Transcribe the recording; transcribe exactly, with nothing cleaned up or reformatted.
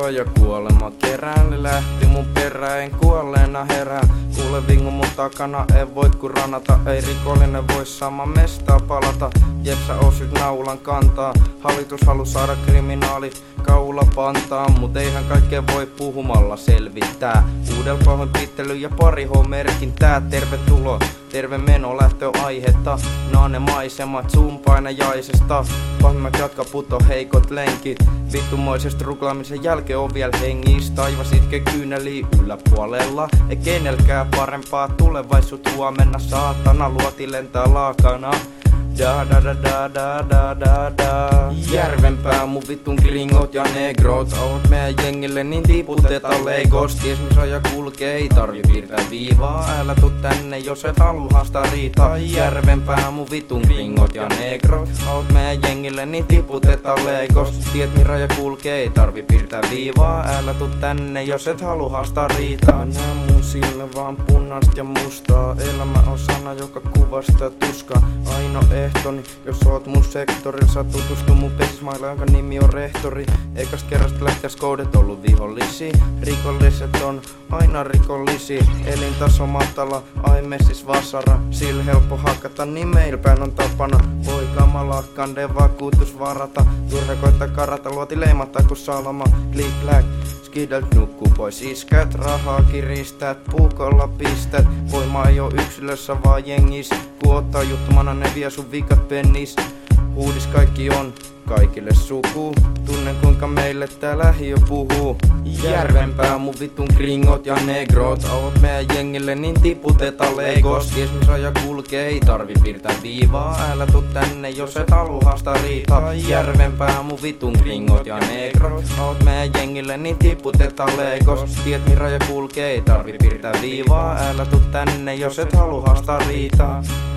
raja kuolema kerään. Lähti mun perään, en kuolleena herää. Kuule vingu mun takana, en voit kun ranata. Ei rikollinen voi sama mestaa palata. Jepsä osit naulan kantaa. Hallitus halu saada kriminaalit kaula pantaa. Mut eihän kaikkea voi puhumalla selvittää. Uudel pahoinpittely ja pari H-merkintää. Tervetuloa, terve meno lähtö aihetta. Naane maisemat suun painajaisesta. Pahimmat jatka puto heikot lenkit. Vittumoisesta ruklaamisen jälkeen on vielä hengis. Taivas itke kyyneliin yläpuolella. Ei kenelkään parempaa tulevaisuut huomenna. Saatana luoti lentää laakana. Da da da da da da da da. Järvenpää mun vittun gringot ja negrot. Oot meidän jengille niin tiputetaan legos. Ties mis raja kulkee, ei tarvi piirtää viivaa. Älä tuu tänne jos et halu haastaa riitaa. Järvenpää mun vittun gringot ja negrot. Oot meidän jengille niin tiputetaan legos. Tiet mis raja kulkee, ei tarvi piirtää viivaa. Älä tuu tänne jos et halu haastaa riitaa. Nää mun silmä vaan punaista ja mustaa. Elämä on sana joka kuvastaa tuskaa. Aino ehtoni, jos oot mun sektorilla, sä tutustu mun pesismailla, jonka nimi on rehtori. Eikäs kerrasta lähtiäs koudet ollu vihollisia. Rikolliset on aina rikollisia. Elintaso matala, ai messis vasara. Sillä helppo hakata, niin meil päin on tapana. Voi kamala, kande vakuutus varata. Turha koittaa karata, luoti leimata ku salama. Click clack, skidelt nukkuu pois iskät. Rahaa kiristät, puukolla pistät. Voima ei oo yksilössä vaan jengis. Ku ottaa juttumana ne vie sun vikat pennis. Huudis kaikki on kaikille suku. Tunnen kuinka meille tää lähiö puhuu. Järvenpää mun vittun gringot ja negrot. Oot meidän jengille niin tiputetaan legos. Ties mis raja kulkee, ei tarvi piirtää viivaa. Älä tuu tänne jos et halu haastaa riitaa. Järvenpää mun vittun gringot ja negrot. Oot meidän jengille niin tiputetaan legos. Tiet mis raja kulkee, ei tarvi piirtää viivaa. Älä tuu tänne jos et halu haastaa riitaa.